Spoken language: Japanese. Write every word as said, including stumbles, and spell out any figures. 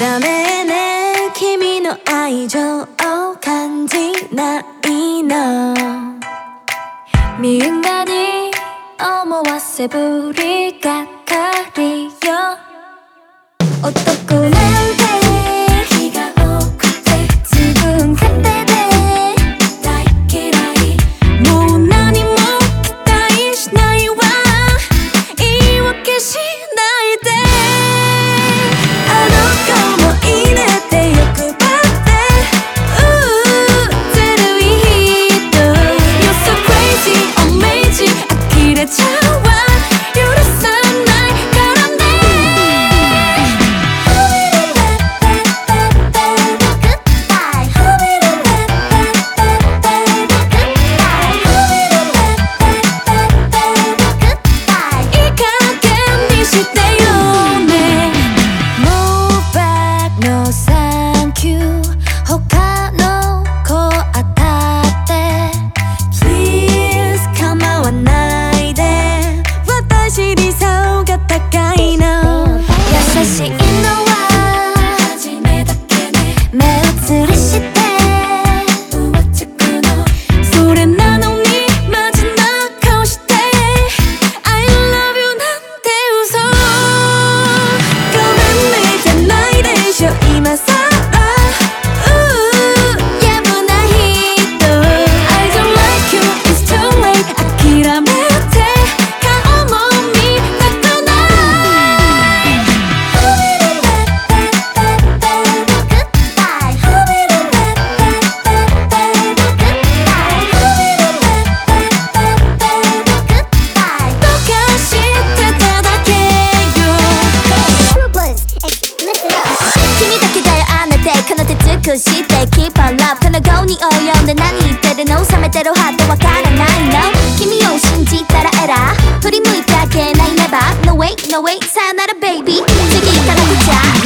ダメね君の愛情を感じないのみんなに思わせぶりがかりよ男なんて気が多くて自分勝手で大嫌いもう何も期待しないわ言い訳しないであの子もいいねって欲張ってうーずるい人 You're so crazy amazing 呆れちゃうわ許さないからねいい加減にしてよね Move back no thank you 他の子当たって Please 構わないで私理想が高いの優しいのは初めだけね目移りして浮つくのそれなのにマジな顔して I love you なんて嘘ごめんねじゃないでしょ今さらうーやぶな人 I don't like you it's too late 諦めて顔も見たくないどかしてただけよ君だけだよあなたこの手尽くして Keep on love この子に及んで何言ってるの冷めてるハートわからないの君を信じたらエラー振り向いてあげない Never No way no way さよなら baby 次から見ちゃ